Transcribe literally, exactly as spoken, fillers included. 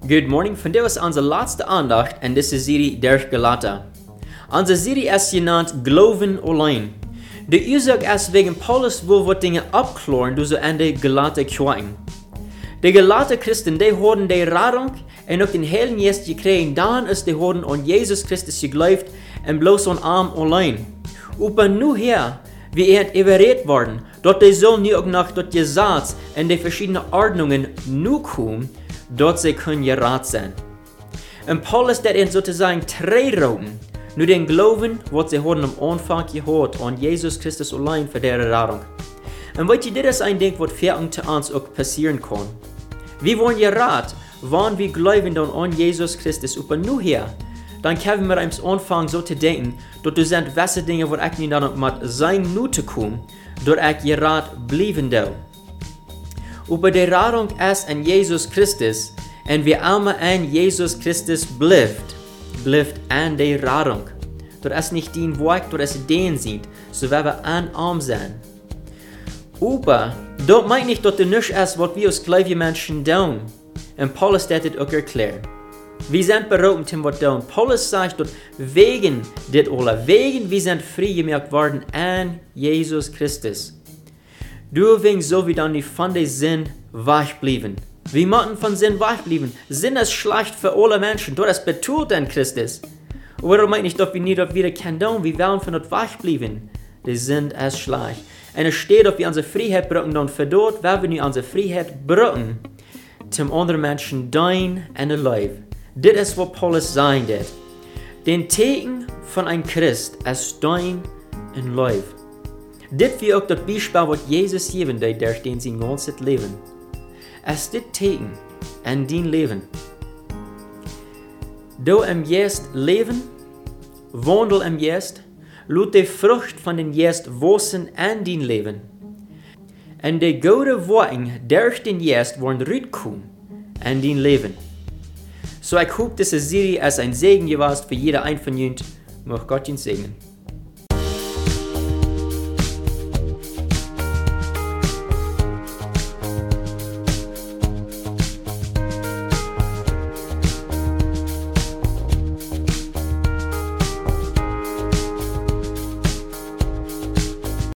Good morning, vandaag is onze laatste aandacht in deze serie der Galater. Onze serie is genannt Geloven allein. De oorzaak is wegen Paulus wil wat dingen abkloren door ze aan de Galater kwijten. De Galater Christen, die hoorden de Radung en ook den Heiligen Geest gekregen, dan is de hoorden aan Jezus Christus geloofd en bloos aan arm allein. Aber nu her, wie het überredet worden, dat de zullen nu ook nog tot Gesetz en de verschiedene Ordnungen nu komen, dat ze kunnen geraad zijn. En Paulus dat in sozusagen drei Routen, nu den Glauben, wat ze hadden am Anfang gehört, an Jesus Christus allein für deren Rettung. En weet je, dit is een ding wat für uns auch passieren kann. Wir wollen geraad, wann wir glauben dann an Jesus Christus, aber nu her, dann können wir uns anfangen so zu denken, dass du sind gewisse Dinge, wat ich nicht dann mit sein nu te kommen, dass ich geraad blijven doe. Aber die Rettung ist in Jesus Christus, und wir alle an Jesus Christus blijft, blijft an die Rettung. Das ist nicht den Werk, das ist den sind, so werden wir an arm sein. Aber, das meint nicht, dass das nicht ist, was wir als gläubige Menschen tun. Und Paulus hat das auch erklärt. Wir sind bereit, um was zu tun. Paulus sagt, dass wegen dit alle, wegen wir sind frei gemacht worden an Jesus Christus. Deswegen soll wir dann nicht von der Sinn wegbleiben. Wir müssen von Sinn wegbleiben. Sinn ist schlecht für alle Menschen. Das ist betont an Christus. Aber das meint nicht, dass wir nicht wieder können tun. Wir wollen von dort wegbleiben. Der Sinn ist schlecht. Und es steht, dass wir unsere Freiheit brauchen. Und für dort werden wir unsere Freiheit brauchen, zum anderen Menschen dein und leben. Das ist, was Paulus sagen wird. Den Teken von einem Christ ist dein und leben. Dit wie auch das Beispiel, was Jesus gegeben hat, durch den sein ganzes Leben. Es dit Teken in dein Leben. Du im Geist leben, wandel im Geist, laat die Frucht von den Geist wachsen in dein Leben. Und die gute Worte durch den Geist wollen rauskommen in dein Leben. So ich hoffe, diese Serie ist ein Segen gewesen für jeder ein von uns. Möge Gott ihn segnen.